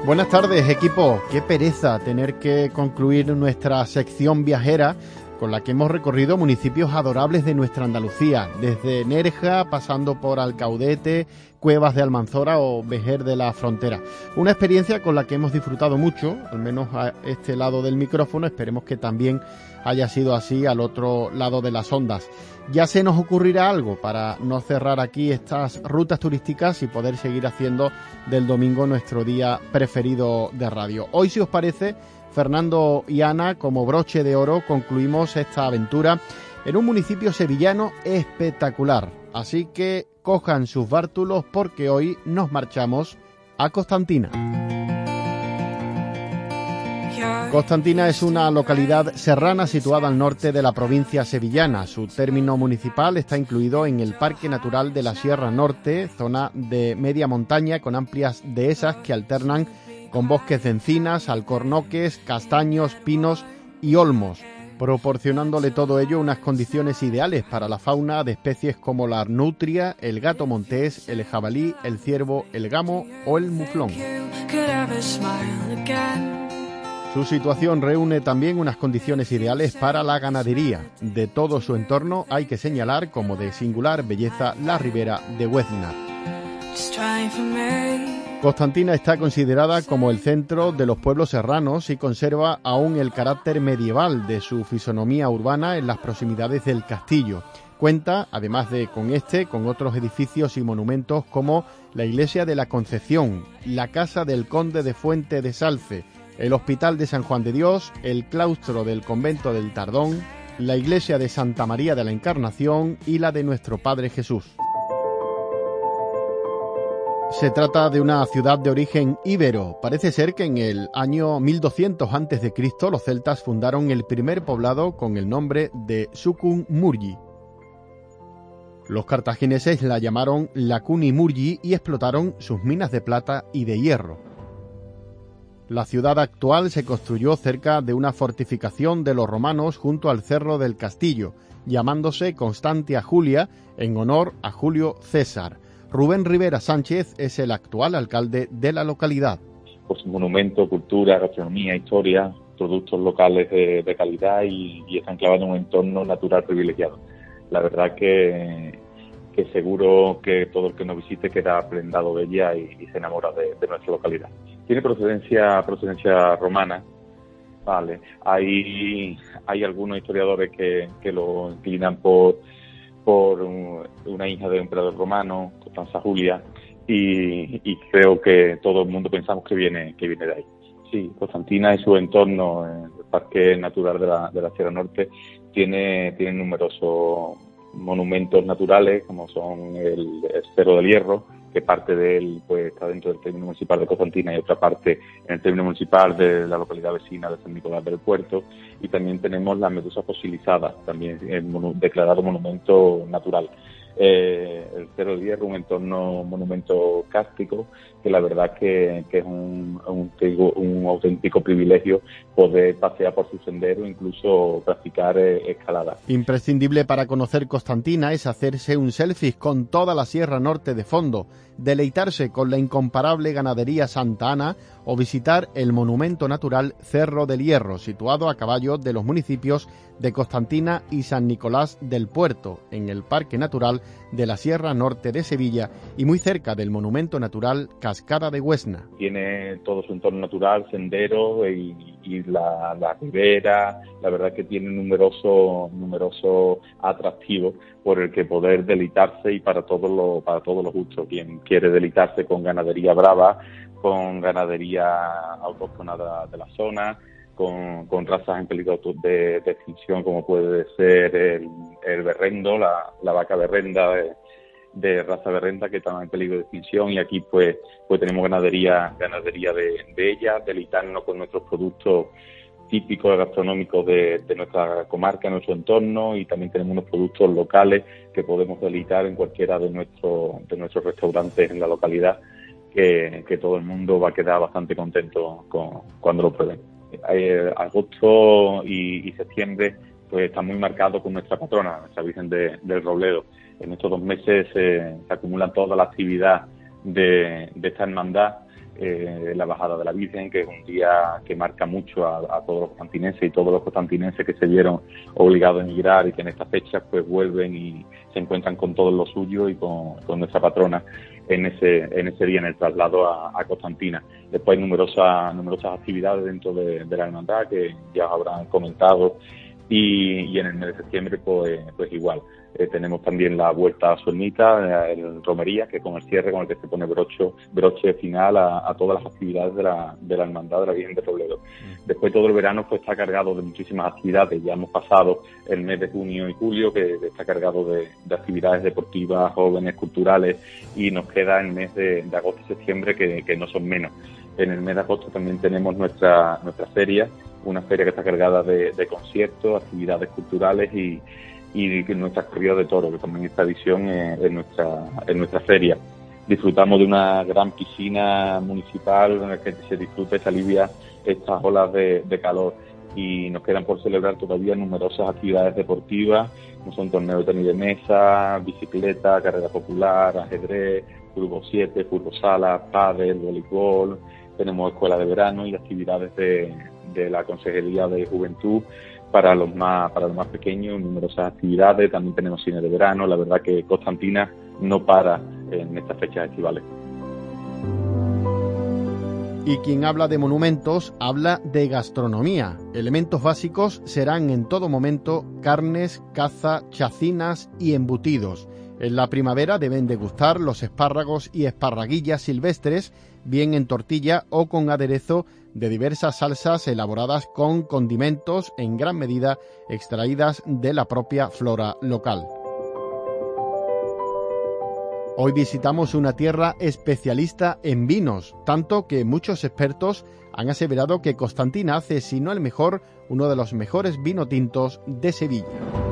Buenas tardes, equipo. Qué pereza tener que concluir nuestra sección viajera con la que hemos recorrido municipios adorables de nuestra Andalucía, desde Nerja, pasando por Alcaudete, Cuevas de Almanzora o Vejer de la Frontera. Una experiencia con la que hemos disfrutado mucho, al menos a este lado del micrófono. Esperemos que también haya sido así al otro lado de las ondas. Ya se nos ocurrirá algo para no cerrar aquí estas rutas turísticas y poder seguir haciendo del domingo nuestro día preferido de radio. Hoy, si os parece, Fernando y Ana, como broche de oro, concluimos esta aventura en un municipio sevillano espectacular. Así que cojan sus bártulos porque hoy nos marchamos a Constantina. Constantina es una localidad serrana situada al norte de la provincia sevillana. Su término municipal está incluido en el Parque Natural de la Sierra Norte, zona de media montaña con amplias dehesas que alternan con bosques de encinas, alcornoques, castaños, pinos y olmos, proporcionándole todo ello unas condiciones ideales para la fauna de especies como la nutria, el gato montés, el jabalí, el ciervo, el gamo o el muflón. Su situación reúne también unas condiciones ideales para la ganadería. De todo su entorno hay que señalar como de singular belleza la ribera de Huezna. Constantina está considerada como el centro de los pueblos serranos y conserva aún el carácter medieval de su fisonomía urbana en las proximidades del castillo. Cuenta, además de con otros edificios y monumentos como la Iglesia de la Concepción, la Casa del Conde de Fuente de Salce, el Hospital de San Juan de Dios, el claustro del Convento del Tardón, la Iglesia de Santa María de la Encarnación y la de Nuestro Padre Jesús. Se trata de una ciudad de origen íbero. Parece ser que en el año 1200 a.C. los celtas fundaron el primer poblado con el nombre de Sucum Murgi. Los cartagineses la llamaron Lacuni Murgi y explotaron sus minas de plata y de hierro. La ciudad actual se construyó cerca de una fortificación de los romanos junto al Cerro del Castillo, llamándose Constantia Julia en honor a Julio César. Rubén Rivera Sánchez es el actual alcalde de la localidad. Pues monumento, cultura, gastronomía, historia, productos locales de calidad y está enclavado en un entorno natural privilegiado. La verdad que seguro que todo el que nos visite queda prendado de ella y se enamora de nuestra localidad. Tiene procedencia romana, vale. Hay algunos historiadores que lo inclinan por una hija del emperador romano, Constanza Julia, y creo que todo el mundo pensamos que viene de ahí. Sí, Constantina y su entorno, el Parque Natural de la Sierra Norte, tiene numerosos monumentos naturales, como son el Cerro del Hierro, que parte de él pues está dentro del término municipal de Constantina y otra parte en el término municipal de la localidad vecina de San Nicolás del Puerto, y también tenemos la medusa fosilizada, también declarado monumento natural. El Cerro del Hierro, un entorno monumento kárstico, que la verdad que es un auténtico privilegio poder pasear por su sendero, incluso practicar escalada. Imprescindible para conocer Constantina es hacerse un selfie con toda la Sierra Norte de fondo, deleitarse con la incomparable ganadería Santa Ana o visitar el monumento natural Cerro del Hierro, situado a caballo de los municipios de Constantina y San Nicolás del Puerto, en el Parque Natural de la Sierra Norte de Sevilla y muy cerca del monumento natural Cascada de Huesna. Tiene todo su entorno natural, senderos y la ribera. La verdad que tiene numeroso atractivos por el que poder deleitarse, y para todos los gustos. Quien quiere deleitarse con ganadería brava, con ganadería autóctona de la zona, con razas en peligro de extinción, como puede ser el berrendo, la vaca berrenda de raza berrenda, que está en peligro de extinción, y aquí pues tenemos ganadería de ella, deleitarnos con nuestros productos típicos gastronómicos de nuestra comarca, nuestro entorno, y también tenemos unos productos locales que podemos deleitar en cualquiera de nuestros restaurantes en la localidad, que todo el mundo va a quedar bastante contento cuando lo prueben. Agosto y septiembre pues están muy marcados con nuestra patrona, nuestra Virgen del Robledo. En estos 2 meses se acumula toda la actividad de esta hermandad, la bajada de la Virgen, que es un día que marca mucho a todos los constantinenses, y todos los constantinenses que se vieron obligados a emigrar y que en estas fechas pues vuelven y se encuentran con todo lo suyo y con nuestra patrona en ese día, en el traslado a Constantina. Después hay numerosas actividades dentro de la hermandad que ya os habrán comentado, y en el mes de septiembre pues igual. Tenemos también la vuelta a su ermita, en romería, que con el cierre con el que se pone broche final a todas las actividades de la hermandad de la Virgen de Robledo. Después todo el verano pues está cargado de muchísimas actividades. Ya hemos pasado el mes de junio y julio, que está cargado de actividades deportivas, jóvenes, culturales, y nos queda el mes de agosto y septiembre, que no son menos. En el mes de agosto también tenemos nuestra feria, una feria que está cargada de conciertos, actividades culturales y nuestras corridas de toros, que también esta edición en nuestra feria. Disfrutamos de una gran piscina municipal en la que se disfruta y se alivia estas olas de calor, y nos quedan por celebrar todavía numerosas actividades deportivas, como son torneos de tenis de mesa, bicicleta, carrera popular, ajedrez, fútbol 7, fútbol sala, pádel, voleibol. Tenemos escuela de verano y actividades de la Consejería de Juventud para los más pequeños, numerosas actividades. También tenemos cine de verano. La verdad que Constantina no para en estas fechas estivales. Y quien habla de monumentos, habla de gastronomía. Elementos básicos serán en todo momento carnes, caza, chacinas y embutidos. En la primavera deben degustar los espárragos y esparraguillas silvestres, bien en tortilla o con aderezo de diversas salsas elaboradas con condimentos en gran medida extraídas de la propia flora local. Hoy visitamos una tierra especialista en vinos, tanto que muchos expertos han aseverado que Constantina hace, si no el mejor, uno de los mejores vinotintos de Sevilla.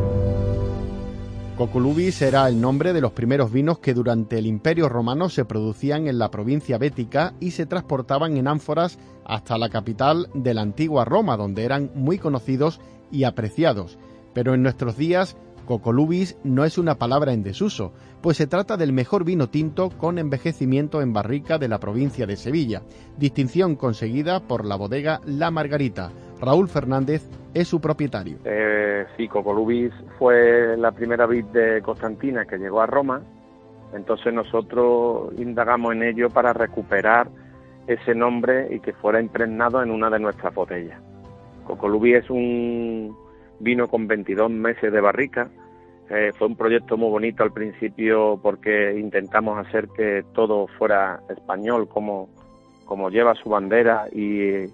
Cocolubis era el nombre de los primeros vinos que durante el Imperio Romano se producían en la provincia bética y se transportaban en ánforas hasta la capital de la antigua Roma, donde eran muy conocidos y apreciados. Pero en nuestros días, Cocolubis no es una palabra en desuso, pues se trata del mejor vino tinto con envejecimiento en barrica de la provincia de Sevilla, distinción conseguida por la bodega La Margarita. Raúl Fernández es su propietario. Sí, Cocolubis fue la primera vid de Constantina que llegó a Roma, entonces nosotros indagamos en ello para recuperar ese nombre y que fuera impregnado en una de nuestras botellas. Cocolubis es un vino con 22 meses de barrica. Fue un proyecto muy bonito al principio porque intentamos hacer que todo fuera español, como lleva su bandera y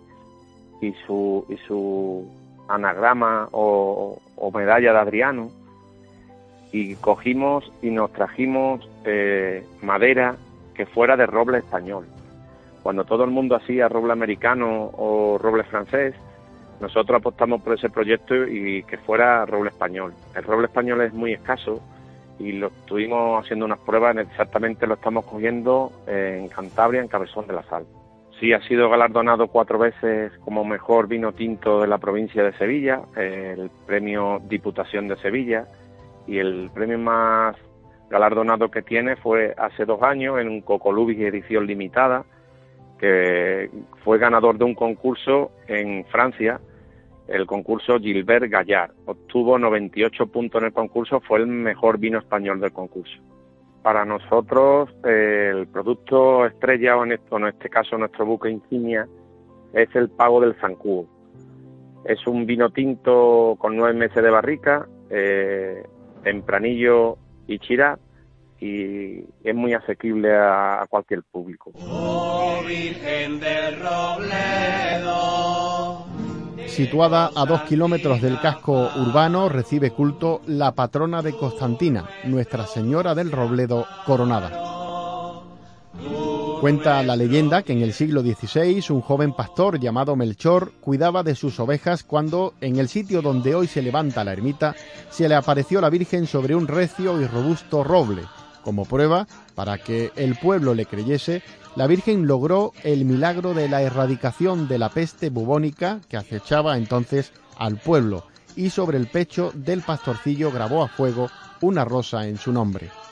su anagrama o medalla de Adriano, y cogimos y nos trajimos madera que fuera de roble español. Cuando todo el mundo hacía roble americano o roble francés, nosotros apostamos por ese proyecto y que fuera roble español. El roble español es muy escaso y lo estuvimos haciendo unas pruebas, exactamente lo estamos cogiendo en Cantabria, en Cabezón de la Sal. Sí, ha sido galardonado 4 veces como mejor vino tinto de la provincia de Sevilla, el premio Diputación de Sevilla, y el premio más galardonado que tiene fue hace 2 años en un Cocolubis edición limitada, que fue ganador de un concurso en Francia, el concurso Gilbert Gallard. Obtuvo 98 puntos en el concurso, fue el mejor vino español del concurso. Para nosotros el producto estrella, o en este caso nuestro buque insignia, es el Pago del Zancudo. Es un vino tinto con 9 meses de barrica, tempranillo y chirá, y es muy asequible a cualquier público. Oh, Virgen del Robledo. Situada a 2 kilómetros del casco urbano, recibe culto la patrona de Constantina, Nuestra Señora del Robledo Coronada. Cuenta la leyenda que en el siglo XVI un joven pastor llamado Melchor cuidaba de sus ovejas cuando, en el sitio donde hoy se levanta la ermita, se le apareció la Virgen sobre un recio y robusto roble. Como prueba, para que el pueblo le creyese, la Virgen logró el milagro de la erradicación de la peste bubónica que acechaba entonces al pueblo, y sobre el pecho del pastorcillo grabó a fuego una rosa en su nombre.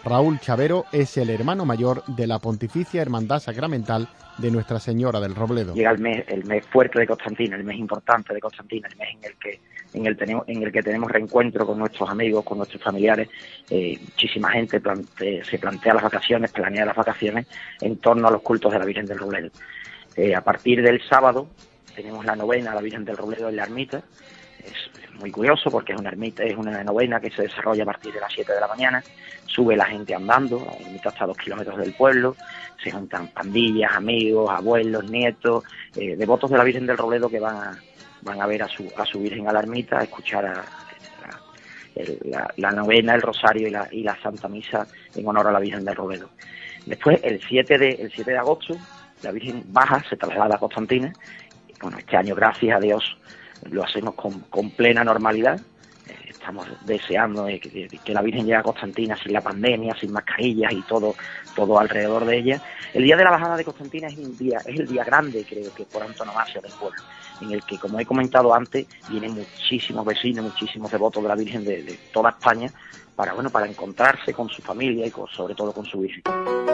Raúl Chavero es el hermano mayor de la Pontificia Hermandad Sacramental de Nuestra Señora del Robledo. Llega el mes fuerte de Constantina, el mes importante de Constantina, el mes en el que tenemos reencuentro con nuestros amigos, con nuestros familiares. Muchísima gente se plantea las vacaciones, planea las vacaciones en torno a los cultos de la Virgen del Robledo. A partir del sábado tenemos la novena a la Virgen del Robledo en la ermita. Es muy curioso porque es una novena que se desarrolla a partir de las 7 de la mañana. Sube la gente andando, la ermita está a 2 kilómetros del pueblo. Se juntan pandillas, amigos, abuelos, nietos, devotos de la Virgen del Robledo que van a ver a su Virgen a la ermita, a escuchar la novena, el rosario y la Santa Misa en honor a la Virgen del Robledo. Después, el 7 de agosto, la Virgen baja, se traslada a Constantina. Bueno, este año, gracias a Dios, lo hacemos con plena normalidad. Estamos deseando que la Virgen llegue a Constantina sin la pandemia, sin mascarillas y todo alrededor de ella. El día de la bajada de Constantina es el día grande, creo que por antonomasia del pueblo, en el que, como he comentado antes, vienen muchísimos vecinos, muchísimos devotos de la Virgen de toda España para encontrarse con su familia y sobre todo con su Virgen.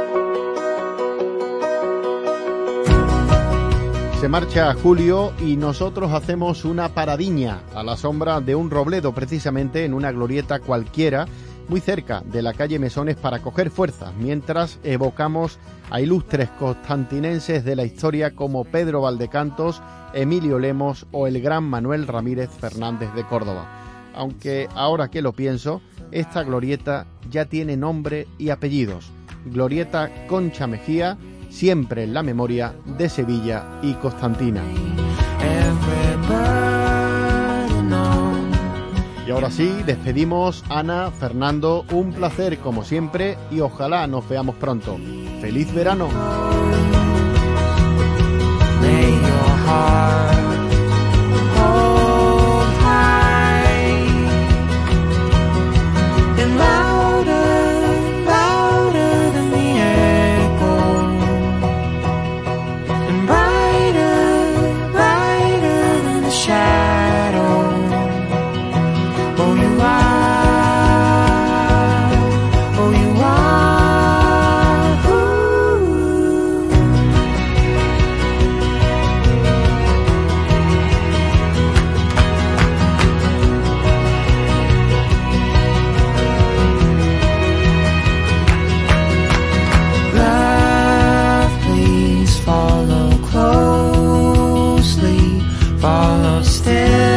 Se marcha Julio y nosotros hacemos una paradiña a la sombra de un robledo, precisamente en una glorieta cualquiera, muy cerca de la calle Mesones, para coger fuerzas, mientras evocamos a ilustres constantinenses de la historia como Pedro Valdecantos, Emilio Lemos o el gran Manuel Ramírez Fernández de Córdoba. Aunque ahora que lo pienso, esta glorieta ya tiene nombre y apellidos. Glorieta Concha Mejía, siempre en la memoria de Sevilla y Constantina. Y ahora sí, despedimos. Ana, Fernando, un placer como siempre y ojalá nos veamos pronto. ¡Feliz verano! Follow closely, follow still.